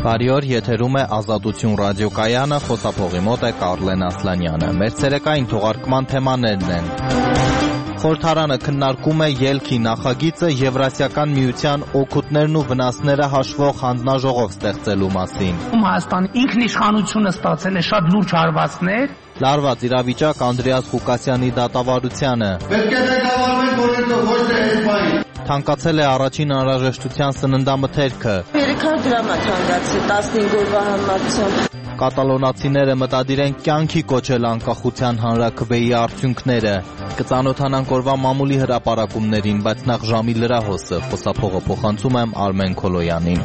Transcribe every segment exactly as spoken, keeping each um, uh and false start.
Բարի օր, եթերում է Ազատություն ռադիոկայանը, խոսափողի մոտ է Կարլեն Ասլանյանը։ Մեր ցերեկային թողարկման թեմաներն են. Խորհրդարանը քննարկում է ելքի նախագիծը Եվրասիական միության օգուտներն ու վնասները հաշվող հանձնաժողով ստեղծելու մասին։ Հայաստանի ինքնիշխանությունը ստացել է շատ լուրջ հարվածներ։ Լարված իրավիճակ Անդրեաս Ղուկասյանի դատավարությանը։ Պետք է ղեկավարվեն կորեկտոր, ոչ թե հետմային։ Թանկացել է առաջին անհրաժեշտության սննդամթերքը։ երեք հարյուր դրամ է թանկացել տասնհինգ օրվա համարությամբ։ Կատալոնացիները մտադիր են կյանքի կոչել անկախության հանրաքվեի արդյունքները։ Կծանոթանանք օրվա մամուլի հրապարակումներին, բայց նախ ժամի լրահոսը, խոսափողը փոխանցում եմ Արմեն Քոլոյանին։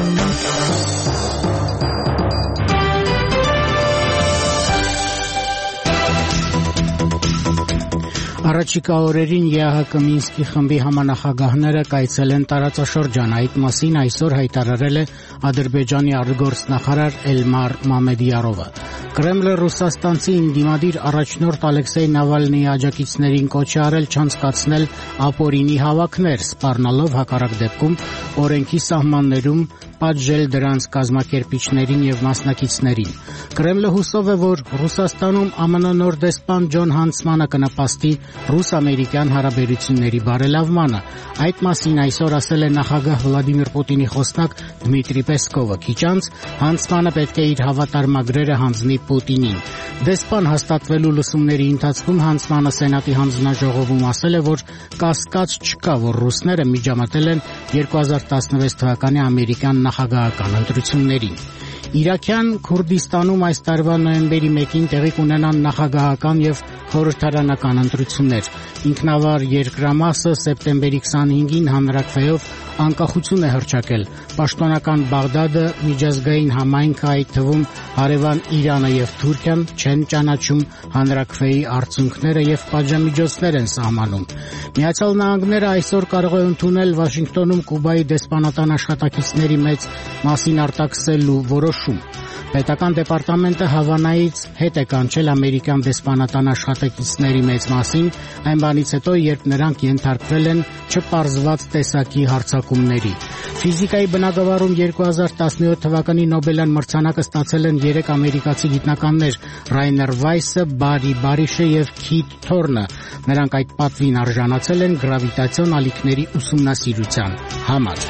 Առաջիկա օրերին ԵԱՀԿ Մինսկի խմբի համանախագահները կայցել են տարածաշրջան։ Այդ մասին այսօր հայտարարել է Ադրբեջանի արտգործնախարար Էլմար Մամեդիարովը։ Կրեմլը ռուսաստանցի ընդդիմադիր առաջնորդ Ալեքսեյ Նավալնիի աջակիցներին կոչ է արել չանցկացնել ապօրինի հավաքներ, սպառնալով հակառակ դեպքում օրենքի սահմաններում պատժել դրանց կազմակերպիչներին եւ մասնակիցներին։ Կրեմլը հուսով է, որ Ռուսաստանում ԱՄՆ նոր դեսպան Ջոն Հանցմանը կնպաստի ռուս-ամերիկյան հարաբերությունների բարելավմանը։ Այդ մասին այսօր ասել է նախագահ Վլադիմիր Պուտինի խոսնակ Դմիտրի Պեսկովը։ Քիչ անց Հանցմանը պետք է իր հավատարմագրերը հանձնի Պուտինին։ Դեսպան հաստատվելու լսումների ընթացքում Հանցմանը Սենատի հանձնաժողովում ասել է, որ կասկած չկա, որ ռուսները միջամտել են երկու հազար տասնվեց թվականի ամերիկյան նախագահական ընտրություններին։ Իրաքյան Քուրդիստանում այս տարվա նոյեմբերի մեկին տեղի կունենան նախագահական եւ խորհրդարանական ընտրություններ։ Ինքնավար երկրամասը սեպտեմբերի քսանհինգին հանրաքվեով անկախություն է հռչակել։ Պաշտոնական Բաղդադը, միջազգային համայնքը, այդ թվում հարևան Իրանը եւ Թուրքիան չեն ճանաչում հանրաքվեի արդյունքները եւ պատժամիջոցներ են սահմանում։ Միացյալ Նահանգները այսօր կարող է ընդունել Վաշինգտոնում Կուբայի դեսպանատան աշխատակիցների մեծ մասին արտաքսելու որոշում։ Պետական դեպարտամենտը Հավանայից հետ է կանչել ամերիկյան դեսպանատան աշխատակիցների մեծ մասին, այն բանից հետո, երբ նրանք ենթարկվել են չպարզված տեսակի հարձակումների։ Ֆիզիկայի բնագավառում երկու հազար տասնյոթ թվականի Նոբելյան մրցանակը ստացել են երեք ամերիկացի գիտնականներ՝ Ռայներ Վայսը, Բարի Բարիշը եւ Քիթ Թորնը։ Նրանք այդ պատվին արժանացել են գրավիտացիոն ալիքների ուսումնասիրության համար։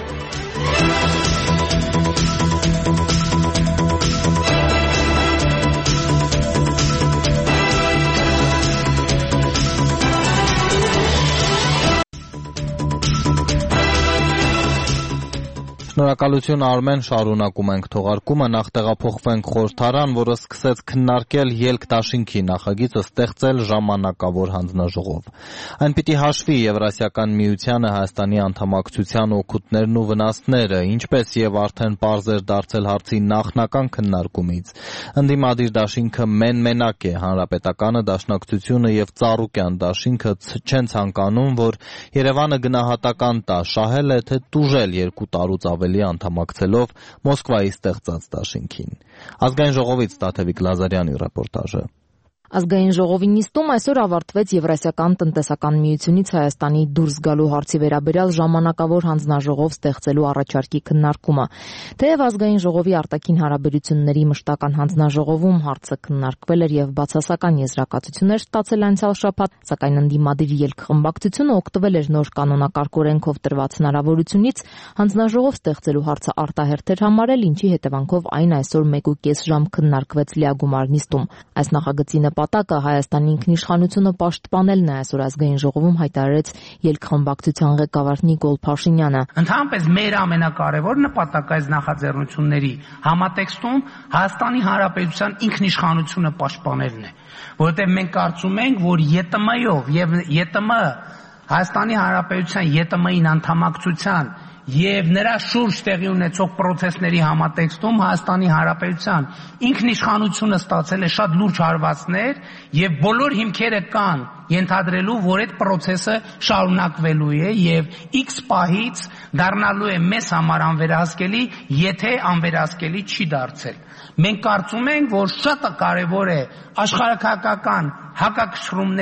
Շնորհակալություն Արմեն, շարունակում ենք թողարկումը, նախ տեղափոխվենք խորհրդարան, որը սկսեց քննարկել ելք դաշինքի նախագիծը ստեղծել ժամանակավոր հանձնաժողով։ Այն պիտի հաշվի Եվրասիական միությանը Հայաստանի անդամակցության օգուտներն ու վնասները, ինչպես եւ արդեն պարզ էր դարձել հարցի նախնական քննարկումից։ Ընդդիմադիր դաշինքը մեն-մենակ է, Հանրապետականը, Դաշնակցությունը եւ Ծառուկյան դաշինքը չեն ցանկանում, որ Երևանը գնահատական տա, շահել է թե տուժել երկու տարուց ավելի անդամակցելով Մոսկվայի ստեղծած դաշինքին։ Ազգային ժողովից Տաթևիկ Լազարյանի ռեպորտաժը։ Ազգային ժողովի նիստում այսօր ավարտվեց Եվրասիական տնտեսական միությունից Հայաստանի դուրս գալու հարցի վերաբերյալ ժամանակավոր հանձնաժողով ստեղծելու առաջարկի քննարկումը։ Թեև Ազգային ժողովի արտաքին հարաբերությունների մշտական հանձնաժողովում հարցը քննարկվել էր եւ բացասական եզրակացություններ ստացել անցյալ շաբաթ, սակայն ընդդիմադիր ելքխմբակցությունը օգտվել էր նոր կանոնակարգ օրենքով տրված հնարավորությունից հանձնաժողով ստեղծելու հարցը արտահերթ էր համարել, ինչի հետևանքով այն այսօր մեկ ու կես ժամ քննարկվեց լիագումար նիստում։ Այս նախագծի նպատակը Հայաստանի ինքնիշխանությունը պաշտպանելն է, այսօր Ազգային ժողովում հայտարարեց ելքխմբակցության ղեկավար Նիկոլ Փաշինյանը։ Ընդհանրապես մեր ամենակարևոր նպատակը այս նախաձեռնությունների համատեքստում Հայաստանի Հանրապետության ինքնիշխանությունը պաշտպանելն է, որովհետև մենք կարծում ենք, որ ԵՏՄ-ով եւ ԵՏՄ Հայաստանի Հանրապետության ԵՏՄ-ին անդամակցության եւ նրա շուրջ տեղի ունեցող process-ների համատեքստում Հայաստանի Հանրապետության ինքնիշխանությունը ստացել է շատ լուրջ հարվածներ եւ բոլոր հիմքերը կան ենթադրելու, որ այդ process-ը շարունակվելու է եւ X պահից դառնալու է մեզ համար անվերահսկելի, եթե անվերահսկելի չի դարձել։ Մենք կարծում ենք, որ շատ կարեւոր է աշխարհակահաղական հակակշռումներ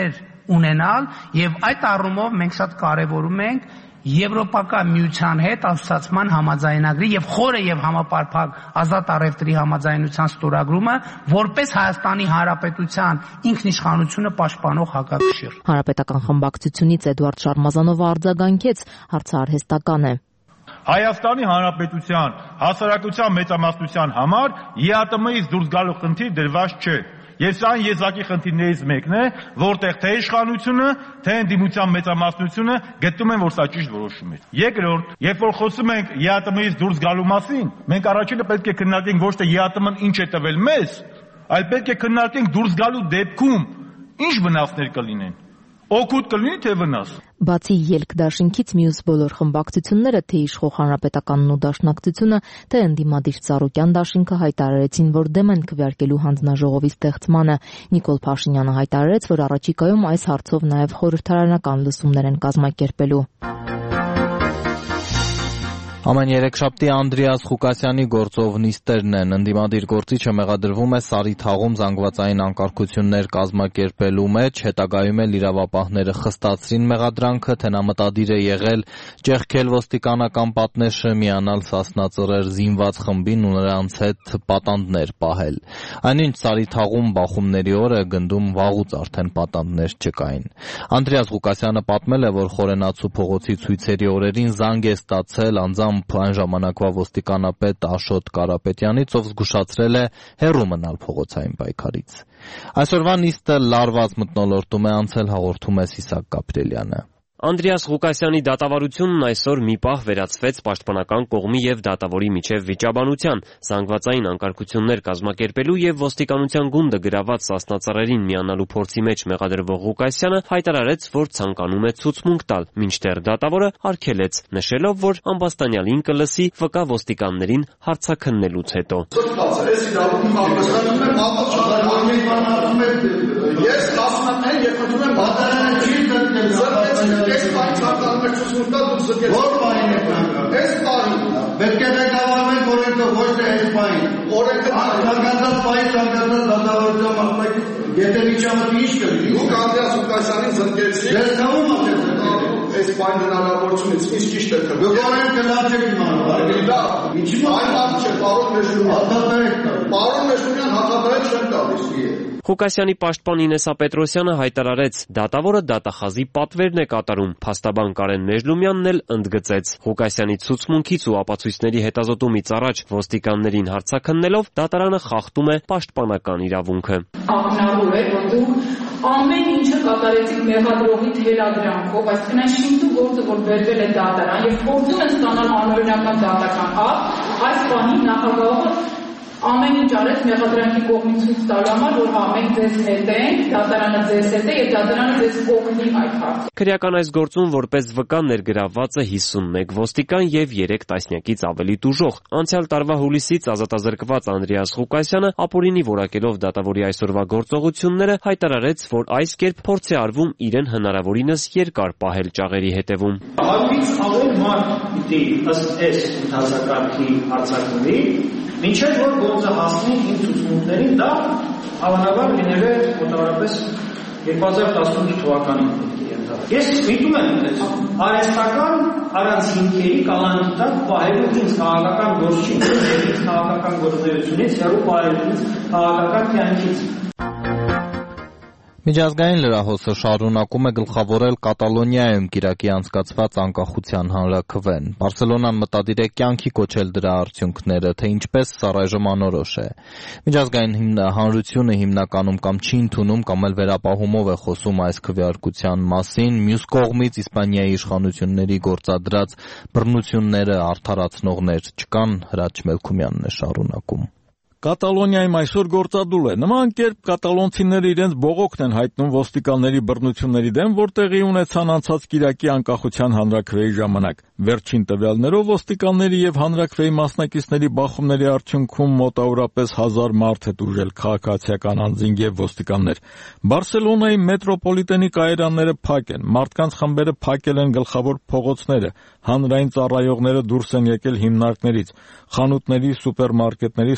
ունենալ եւ այդ առումով մենք շատ կարեւորում ենք Եվրոպական միության հետ ասոցիացիան համաձայնագրի եւ խորը եւ համապարփակ ազատ առևտրի համաձայնության ստորագրումը որպես Հայաստանի Հանրապետության ինքնիշխանությունը պաշտպանող հակակշիռ։ Հանրապետական խմբակցությունից Էդուարդ Շարմազանովը արձագանքեց, հարցը արհեստական է։ Հայաստանի Հանրապետության հասարակության մեծամասնության համար ԵԱՏՄ-ից դուրս գալու խնդիր դրված չէ։ Եվ սա եզակի խնդիրներից մեկն է, որտեղ թե իշխանությունը, թե ընդդիմության մեծամասնությունը գտնում են, որ սա ճիշտ որոշում է։ Երկրորդ, երբ որ խոսում ենք ԵԱՏՄ-ից դուրս գալու մասին, մենք առաջինը պետք է քննարկենք ոչ թե ԵԱՏՄ-ն ինչ է տվել մեզ, այլ պետք է քննարկենք դուրս գալու դեպքում ինչ վնասներ կլինեն։ Օգուտ կլինի թե վնաս։ Բացի ելք դաշինքից մյուս բոլոր խմբակցությունները, թե իշխող Հանրապետականն ու Դաշնակցությունը, թե ընդդիմադիր Ծառուկյան դաշինքը հայտարարեցին, որ դեմ են քվեարկելու հանձնաժողովի ստեղծմանը։ Նիկոլ Փաշինյանը հայտարարեց, որ առաջիկայում այս հարցով նաև խորհրդարանական լսումներ են կազմակերպելու։ Ամեն երեքշաբթի Անդրեաս Ղուկասյանի գործով նիստերն են։ Ընդդիմադիր գործիչը մեղադրվում է Սարի թաղում զանգվածային անկարգություններ կազմակերպելու մեջ, հետագայում էլ իրավապահները խստացրին մեղադրանքը, թե նա մտադիր է եղել ճեղքել ոստիկանական պատնեշը, միանալ Սասնա-Ծռեր զինված խմբին ու նրանց հետ պատանդներ պահել։ Այնինչ Սարի թաղում բախումների օրը գնդում վաղուց արդեն պատանդներ չկային։ Անդրեաս Ղուկասյանը պատմել է, որ Խորենացու փողոցի ցույցերի օրերին զանգ է ստացել անձամբ այն ժամանակվա ոստիկանապետ Աշոտ Կարապետյանից, ով զգուշացրել է հեռու մնալ փողոցային պայքարից։ Այսօրվա նիստը լարված մթնոլորտում է անցել, հաղորդում է Սիսակ Գաբրելյանը։ Անդրեաս Ղուկասյանի դատավարությունն այսօր մի պահ վերածվեց պաշտպանական կողմի եւ դատավորի միջև վիճաբանության, զանգվածային անկարգություններ կազմակերպելու եւ ոստիկանության գունդը գրաված Սասնա-Ծռերին միանալու փորձի մեջ մեղադրվող Ղուկասյանը հայտարարեց, որ ցանկանում է ցուցմունք տալ, մինչդեռ դատավորը արգելեց, նշելով, որ ամբաստանյալին կլսի վկա ոստիկաններին հարցաքննելուց հետո։ Ես ասում եմ, երբ մտնում եմ բادرանը չի դրել Ես պայն ցանկանում եք ցույց տալ դուք զգեք։ Որ պայն եք նկատում։ Այս պայն։ Պետք է ղեկավարենք օրենքը ոչ թե այս պայն։ Օրենքը ցանկացած պայն ցանկացած դատավորության մասնակից եթե միջամտի ինչ կլինի։ Դուք Անդրեաս Ղուկասյանին զրկեցիք։ Ես թվում եմ այս պայն հնարավորությունից ինչ ճիշտ է թվում։ Դուք օրենքը լավ չեք իմանում, հարգելի դա։ Ինչի՞ այն բան չէ, պարոն Մեժունյան։ Հաղթահարեք տա։ Պարոն Մեժունյան հաղթահարեք չեմ տալիս։ Ղուկասյանի պաշտպան Ինեսա Պետրոսյանը հայտարարեց, դատավորը դատախազի պատվերն է կատարում, փաստաբան Կարեն Մեժլումյանն էլ ընդգծեց։ Ղուկասյանի ցուցմունքից ու ապացույցների հետազոտումից առաջ ոստիկաններին հարցաքննելով դատարանը խախտում է պաշտպանական իրավունքը։ Ակնառու է, որ դուք ամեն ինչը կատարեցիք մեղադրողի թելադրանքով, այսինքն այն շինթու գործը, որ բերվել է դատարան եւ փորձում են ստանալ անօրինական դատական ակտ, այս բանի նախագահը ամեն ինչ արեց մեղադրանքի կողմից ցույց տալու համար, որ հա մենք ձեզ հետ ենք, դատարանը ձեզ հետ է եւ դատարանը ձեզ կօգնի այդ հարցում։ Քրեական այս գործում որպես վկա ներգրավված է հիսունմեկ ոստիկան եւ երեք տասնյակից ավելի տուժող։ Անցյալ տարվա հուլիսից ազատազրկված Անդրեաս Ղուկասյանը ապօրինի որակելով դատավորի այսօրվա գործողությունները հայտարարեց, որ այս կերպ փորձ է արվում իրեն հնարավորինս երկար պահել ճաղերի հետևում։ Հավից ավելի մարդ պիտի ըստ այս ընթացակարգի արձակվի, մինչև որ գործը հասնի իմ ցուցմունքներին, դա հավանաբար լինել է մոտավորապես երկու հազար տասնութ թվականին։ Ես միտում եմ արհեստական առանց հիմքերի կալանքի տակ պահելու ինձ քաղաքական գործիչից, ինձ քաղաքական գործունեությունից, հեռու պահելու ինձ քաղաքական կյանքից։ Միջազգային լրահոսը շարունակում է գլխավորել Կատալոնիայում կիրակի անցկացված անկախության հանրաքվեն։ Բարսելոնան մտադիր է կյանքի կոչել դրա արդյունքները, թե ինչպես սա առայժմ անորոշ է։ Միջազգային հանրությունը հիմնականում կամ չի ընդունում, կամ էլ վերապահումով է խոսում այս քվեարկության մասին։ Մյուս կողմից Իսպանիայի իշխանությունների գործադրած բռնությունները արդարացնողներ չկան, Հրաչ Մելքումյանն է շարունակում։ Կատալոնիայում այսօր գործադուլ է։ Նման կերպ կատալոնցիները իրենց բողոքն են հայտնում ոստիկանների բռնությունների դեմ, որ տեղի ունեցան անցած կիրակի անկախության հանրաքվեի ժամանակ։ Վերջին տվյալներով ոստիկանների եւ հանրաքվեի մասնակիցների բախումների արդյունքում մոտավորապես հազար մարդ է տուժել, քաղաքացիական անձինք եւ ոստիկաններ։ Բարսելոնայի մետրոպոլիտենի կայարանները փակ են, մարդկանց խմբերը փակել են գլխավոր փողոցները, հանրային ծառայողները դուրս են եկել հիմնարկներից, խանութների, սուպերմարկետների, սրճարանների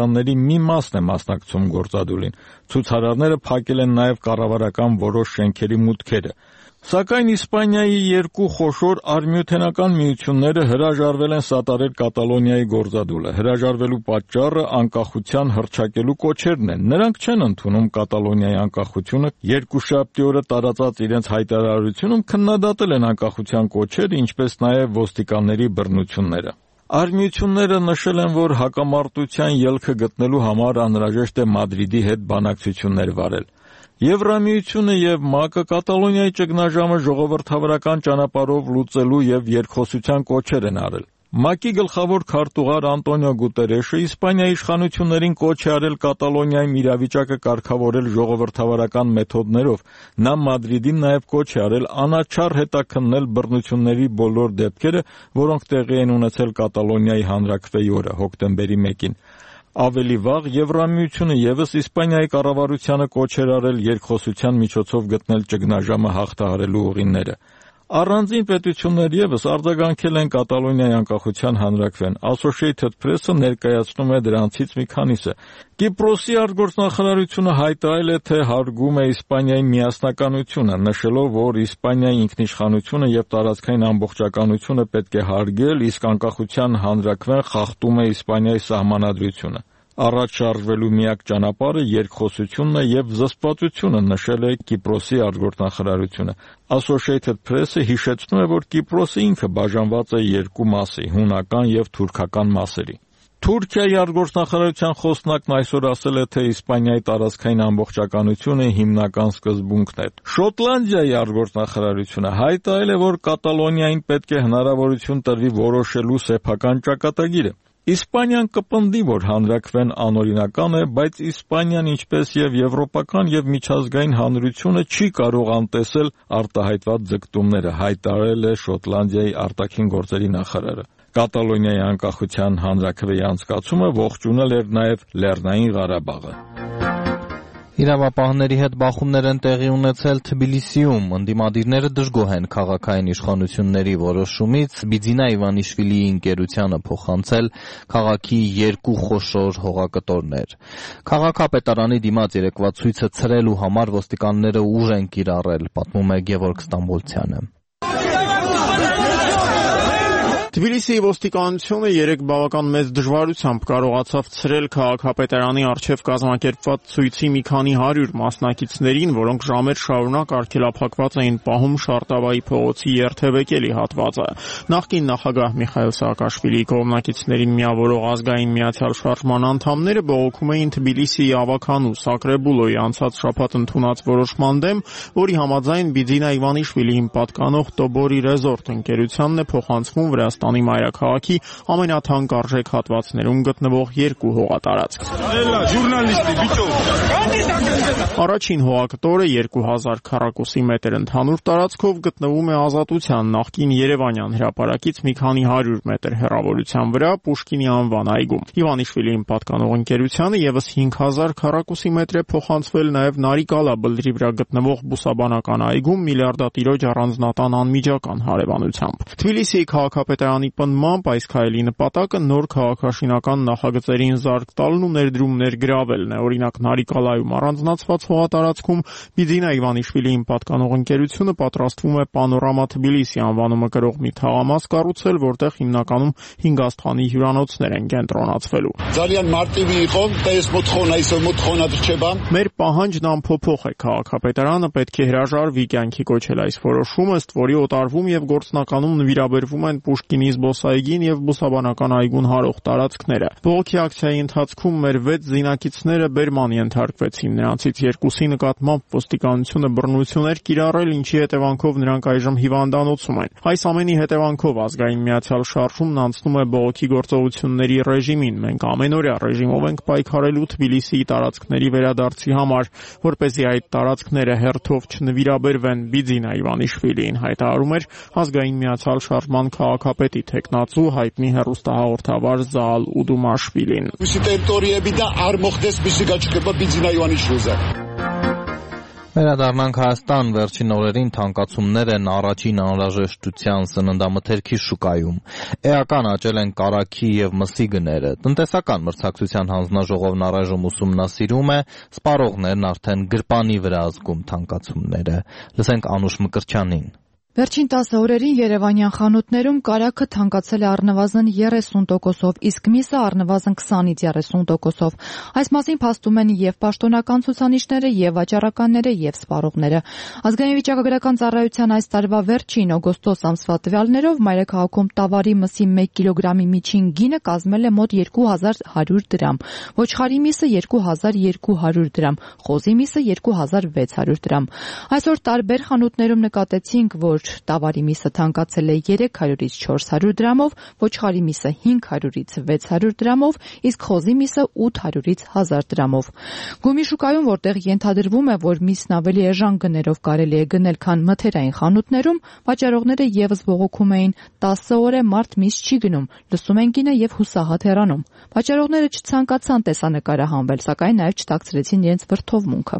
դատարանների մի մասն է մասնակցում գործադուլին։ Ցուցարարները փակել են նաև կառավարական որոշ շենքերի մուտքերը։ Սակայն Իսպանիայի երկու խոշոր արմյութենական միությունները հրաժարվել են սատարել Կատալոնիայի գործադուլը։ Հրաժարվելու պատճառը անկախության հռչակելու կոչերն են։ Նրանք չեն ընդունում Կատալոնիայի անկախությունը, երկուշաբթի օրը տարածած իրենց հայտարարությունում քննադատել են անկախության կոչերը, ինչպես նաև ոստիկանների բռնությունները։ Արմյությունները նշել են, որ հակամարտության ելքը գտնելու համար անհրաժեշտ է Մադրիդի հետ բանակցություններ վարել։ Եվրամիությունը եւ ՄԱԿ-ը Կատալոնիայի ճգնաժամը ժողովրդավարական ճանապարհով լուծելու եւ երկխոսության կոչեր են արել։ ՄԱԿ-ի գլխավոր քարտուղար Անտոնիո Գուտերեշը Իսպանիայի իշխանություններին կոչ է արել Կատալոնիայում իրավիճակը կարգավորել ժողովրդավարական մեթոդներով։ Նա Մադրիդին նաև կոչ է արել անաչառ հետաքննել բռնությունների բոլոր դեպքերը, որոնք տեղի են ունեցել Կատալոնիայի հանրաքվեի օրը, հոկտեմբերի մեկին։ Ավելի վաղ Եվրամիությունը ևս Իսպանիայի կառավարությանը կոչ էր արել երկխոսության միջոցով գտնել ճգնաժամը հաղթահարելու ուղիները։ Առանձին պետություններ ևս արձագանքել են Կատալոնիայի անկախության հանրաքվեն։ Associated Press-ը ներկայացնում է դրանցից մի քանիսը։ Կիպրոսի արտգործնախարարությունը հայտարարել է, թե հարգում է Իսպանիայի միասնականությունը, նշելով, որ Իսպանիայի ինքնիշխանությունը եւ տարածքային ամբողջականությունը պետք է հարգել, իսկ անկախության հանրաքվեն խախտում է Իսպանիայի սահմանադրությունը։ Առաջ շարժվելու միակ ճանապարհը երկխոսությունն է եւ զսպվածությունը, նշել է Կիպրոսի արտգործնախարարությունը։ Associated Press-ը հիշեցնում է, որ Կիպրոսը ինքը բաժանված է երկու մասի՝ հունական եւ թուրքական մասերի։ Թուրքիայի արտգործնախարարության խոսնակն այսօր ասել է, թե Իսպանիայի տարածքային ամբողջականությունը հիմնական սկզբունքն է։ Շոտլանդիայի արտգործնախարարությունը հայտարարել է, որ Կատալոնիային պետք է հնարավորություն տրվի որոշելու սեփական ճակատագիրը։ Իսպանիան կպնդի, որ հանրաքվեն անօրինական է, բայց Իսպանիան, ինչպես եւ եվրոպական եւ միջազգային հանրությունը, չի կարող անտեսել արտահայտված ձգտումները, հայտարարել է Շոտլանդիայի արտաքին գործերի նախարարը։ Կատալոնիայի անկախության հանրաքվեի անցկացումը ողջունել էր նաև Լեռնային Ղարաբաղը։ Իրավապահների հետ բախումներ են տեղի ունեցել Թբիլիսիում։ Ընդդիմադիրները դժգոհ են քաղաքային իշխանությունների որոշումից Բիձինա Իվանիշվիլիի ընկերությանը փոխանցել քաղաքի երկու խոշոր հողակտորներ։ Քաղաքապետարանի դիմաց երեկվա ցույցը ցրելու համար ոստիկանները ուժ են կիրառել, պատմում է Գևորգ Ստամբոլցյանը։ Թբիլիսիի ոստիկանությունը երեք բավական մեծ դժվարությամբ կարողացավ ցրել քաղաքապետարանի առջև կազմակերպված ցույցի մի քանի հարյուր մասնակիցներին, որոնք ժամեր շարունակ արգելափակված էին պահում Շարտավայի փողոցի երթևեկելի հատվածը։ Նախկին նախագահ Միխայիլ Սաակաշվիլիի կողմնակիցներին միավորող ազգային միացյալ շարժման անդամները բողոքում էին Թբիլիսիի ավագանու Սակրեբուլոյի անցած շաբաթ ընդունած որոշման դեմ, որի համաձայն Բիձինա Իվանիշվիլիին պատկանող Տոբորի Ռեզորտ ընկերությանն է փոխանցվում Վրաստան մայրաքաղաքի ամենաթանկարժեք հատվածներում գտնվող երկու հողատարածք։ Առաջին հողակտորը երկու հազար քառակուսի մետր ընդհանուր տարածքով գտնվում է Ազատության նախկին Երևանյան հրապարակից մի քանի հարյուր մետր հեռավորության վրա Պուշկինի անվան այգում։ Իվանիշվիլիին պատկանող ընկերությանը ևս հինգ հազար քառակուսի մետր է փոխանցվել նաև Նարիկալա բլրի վրա գտնվող Բուսաբանական այգում միլիարդատիրոջ առանձնատան անմիջական հարևանությամբ։ Թբիլիսիի քաղաքապետարանի պնդմամբ այս քայլի նպատակը նոր քաղաքաշինական նախագծերին զարկ տալն ու ներդրումներ գրավելն է։ Օրինակ Նարիկալայում առանձնացված հողատարածքում Բիձինա Իվանիշվիլիին պատկանող ընկերությունը պատրաստվում է Պանորամա Թբիլիսի անվանումը կրող մի թաղամաս կառուցել, որտեղ հիմնականում հինգ աստղանի հյուրանոցներ են կենտրոնացվելու։ Մեր պահանջն անփոփոխ է, քաղաքապետարանը պետք է հրաժարվի կյանքի կոչել այս որոշումը, ըստ որի օտարվում եւ գործնականում նվիրաբերվում են Պուշկինի զբոսայգին եւ Բուսաբանական այգուն հարող տարածքները։ Բողոքի ակցիայի ընթացքում մեր վեց զինակիցները բերման ենթարկվեցին, նրանցից երկուսի նկատմամբ ոստիկանությունը բռնություններ կիրառել, ինչի հետևանքով նրանք այժմ հիվանդանոցում են։ Այս ամենի հետևանքով ազգային միացյալ շարժումն անցնում է բողոքի գործողությունների ռեժիմին։ Մենք ամենօրյա ռեժիմով ենք պայքարելու Թբիլիսիի տարածքների վերադարձի համար, որպեսզի այդ տարածքները հերթով չնվիրաբերվեն Բիձինա Իվանիշվիլիին, հայտարարում էր ազգային միացյալ շարժման քաղաքապետի թեկնածու հայտնի հեռուստահաղորդավար Զաալ Ուդումաշվիլին։ Վերադառնանք Հայաստան, վերջին օրերին թանկացումներ են առաջին անհրաժեշտության սննդամթերքի շուկայում։ Էական աճել են կարագի եւ մսի գները։ Տնտեսական մրցակցության հանձնաժողովն առայժմ ուսումնասիրում է, սպառողներն արդեն գրպանի վրա ազգում թանկացումները։ Լսենք Անուշ Մկրտչյանին։ Վերջին տասը օրերին Երևանյան խանութներում կարագը թանկացել է առնվազն երեսուն տոկոսով, իսկ միսը առնվազն քսանից երեսուն տոկոսով։ Այս մասին փաստում են եւ պաշտոնական ցուցանիշները, եւ վաճառականները, եւ սպառողները։ Ազգային վիճակագրական ծառայության այս տարվա վերջին օգոստոս ամսվա տվյալներով մայրաքաղաքում տավարի մսի մեկ կիլոգրամի միջին գինը կազմել է մոտ երկու հազար հարյուր դրամ, ոչխարի միսը երկու հազար երկու հարյուր դրամ, խոզի միսը երկու հազար վեց հարյուր դրամ։ Այսօր տարբեր խանութներում նկատեցինք, որ տավարի միսը թանկացել է երեք հարյուրից չորս հարյուր դրամով, ոչխարի միսը հինգ հարյուրից վեց հարյուր դրամով, իսկ խոզի միսը ութ հարյուրից հազար դրամով։ Գումի շուկայում, որտեղ ենթադրվում է, որ միսն ավելի էժան գներով կարելի է գնել, քան մթերային խանութներում, վաճառողները եւս բողոքում էին՝ տասը օր է մարդ միս չի գնում, լսում են գինը եւ հուսահատ հեռանում։ Վաճառողները չցանկացան տեսանկարահանվել, սակայն նաեւ չթաքցրեցին իրենց վրդովմունքը։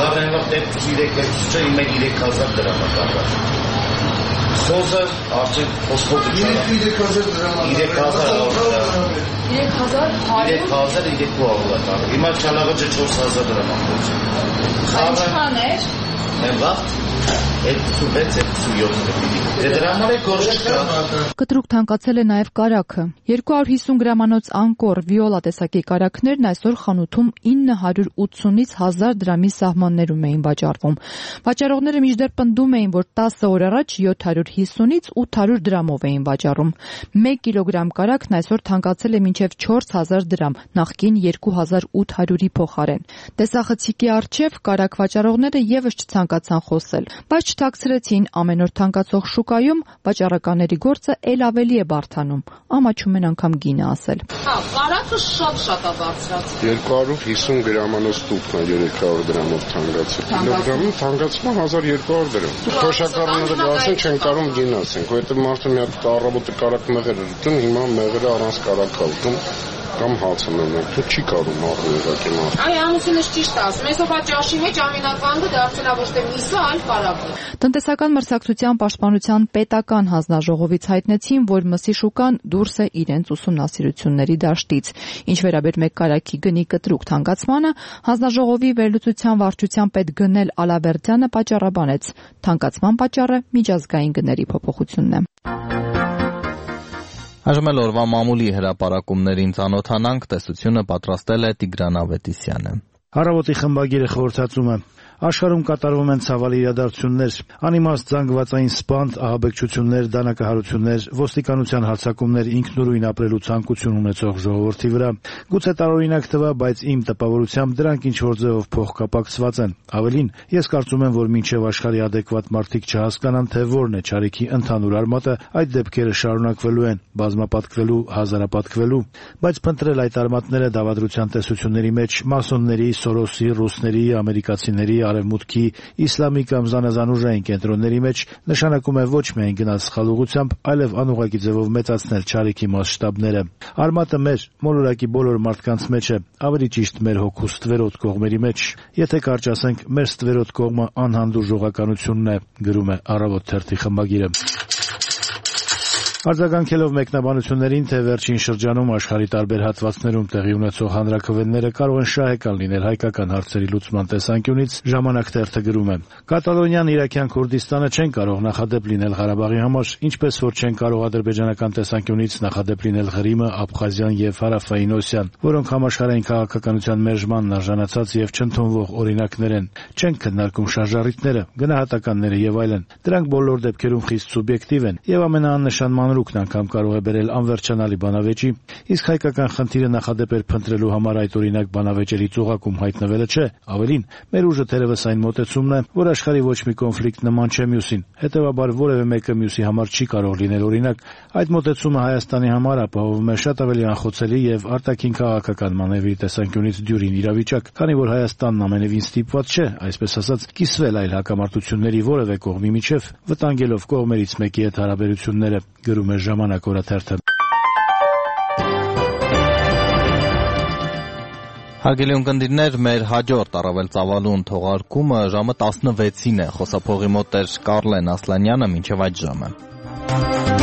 Խոզը արդեն խոսքով երեք հազար դրամ երեք հազար երեք հազար երկու հարյուր հիմա չանաղաճը չորս հազար դրամ Ինչքան էր Կտրուկ թանկացել է նաև կարագը։ երկու հարյուր հիսուն գրամանոց անկոր վիոլա տեսակի կարագներն այսօր խանութում ինը հարյուր ութսունից հազար դրամի սահմաններում էին վաճառվում։ Վաճառողները մինչդեռ պնդում էին, որ տասը օր առաջ յոթ հարյուր հիսունից ութ հարյուր դրամով էին վաճառում։ մեկ կիլոգրամ կարագն այսօր թանկացել է մինչև չորս հազար դրամ, նախկին երկու հազար ութ հարյուրի փոխարեն։ Տեսախցիկի առջև կարագ վաճառողները եւս չցանկացան խոսել, բայց չթաքցրեցին ամեն օր թանկացող շուկայում վաճառականների գործը ել ավելի է բարդանում, ամաչում են անգամ գինը ասել։ Հա, կարագը շատ-շատ է բարձրացել։ երկու հարյուր հիսուն գրամանոց տուփն է երեք հարյուր դրամով թանկացել։ Կիլոգրամի թանկացումը հազար երկու հարյուր դրամ։ Քոշակարները դասեն չեն կարող գին ասենք, որովհետեւ մարդը մի հատ առավոտը կարագ մեղր էր ուտում, հիմա մեղրը առանց կարագ է ուտում։ Կամ հացը մենակ, դու չի կարող մաղը ուղղակի մարդ։ Այ ամուսինս ճիշտ ասում, այսօր ճաշի մեջ ամենականգը դարձել է ոչ թե միսը, այլ կարագը։ Տնտեսական մրցակցության պաշտպանության պետական հանձնաժողովից հայտնեցին, որ մսի շուկան դուրս է իրենց ուսումնասիրությունների դաշտից։ Ինչ վերաբերում է կարագի գնի կտրուկ թանկացմանը, հանձնաժողովի վերլուծության վարչության պետ Գնել Ալաբերդյանը պատճառաբանեց։ Թանկացման պատճառը միջազգային գների փոփոխությունն է։ Այժմ էլ օրվա մամուլի հրապարակումներին ծանոթանանք, տեսությունը պատրաստել է Տիգրան Ավետիսյանը։ Առավոտի խմբագիրը խորհրդածում է։ Աշխարհում կատարվում են ցավալի իրադարձություններ, անիմաստ զանգվածային սպանդ, ահաբեկչություններ, դանակահարություններ, ոստիկանության հարձակումներ, ինքնուրույն ապրելու ցանկություն ունեցող ժողովրդի վրա։ Գուցե տարօրինակ թվա, բայց իմ տպավորությամբ դրանք ինչ-որ ձևով փոխկապակցված են։ Ավելին, ես կարծում եմ, որ մինչև աշխարհի adekvat մարդիկ չհասկանան, թե որն է չարիքի ընդհանուր արմատը, այդ դեպքերը շարունակվելու են, բազմապատկվելու, հազարապատկվելու, բայց փնտրել այդ արմատները դավադրության տեսությունների մեջ մասոնների, Սորոսի, ռուսների, ամերիկացիների, Արևմուտքի, իսլամի կամ զանազան ուժային կենտրոնների մեջ նշանակում է ոչ միայն գնալ սխալ ուղղությամբ, այլև անուղղակի ձևով մեծացնել չարիքի մասշտաբները։ Արմատը մեր, մոլորակի բոլոր մարդկանց մեջ է, ավելի ճիշտ մեր հոգու ստվերոտ կողմերի մեջ։ Եթե կարճ ասենք, մեր ստվերոտ կողմը անհանդուրժ ժողականությունն է, գրում է Առավոտ թերթի խմբագիրը։ Արձագանքելով մեկնաբանություններին, թե վերջին շրջանում աշխարհի տարբեր հատվածներում տեղի ունեցող հանրաքվեները կարող են շահեկան լինել հայկական հարցերի լուծման տեսանկյունից, Ժամանակ թերթը գրում է. Կատալոնիան, Իրաքյան Քուրդիստանը չեն կարող նախադեպ լինել Ղարաբաղի համար, ինչպես որ չեն կարող ադրբեջանական տեսանկյունից նախադեպ լինել Ղրիմը, Աբխազիան եւ Հարավային Օսիան, որոնք համաշխարհային քաղաքականության մերժմանն արժանացած եւ չընդունվող օրինակներ են։ Չեն քննարկում շարժառիթները, գնահատականները եւ այլն։ Դրանք բոլոր դեպքերում խիստ սուբյեկտիվ են եւ ամենաաննշան Ռուկն անգամ կարող է բերել անվերջանալի բանավեճի, իսկ հայկական խնդիրը նախադեպեր փնտրելու համար այդ օրինակ բանավեճերի ծուղակում հայտնվելը չէ, ավելին, մեր ուժը թերևս այն մոտեցումն է, որ աշխարհի ոչ մի կոնֆլիկտ նման չէ մյուսին, հետևաբար որևէ մեկը մյուսի համար չի կարող լինել օրինակ, այդ մոտեցումը Հայաստանի համար ապահովում է շատ ավելի անխոցելի եւ արտաքին քաղաքական մանևրի տեսանկյունից դյուրին իրավիճակ, քանի որ Հայաստանն ամենևին ստիպված չէ, այսպես ասած, կիսվել այլ հակամարտությունների որևէ կողմի միջև, վտանգելով կողմերից մեկի հետ հարաբերությունները, գրում է Ժամանակ օրաթերթը։ Հարգելի ունկնդիրներ, մեր հաջորդ առավել ծավալուն թողարկումը ժամը տասնվեցին է։ Խոսափողի մոտ էր Կարլեն Ասլանյանը, մինչև այդ ժամը։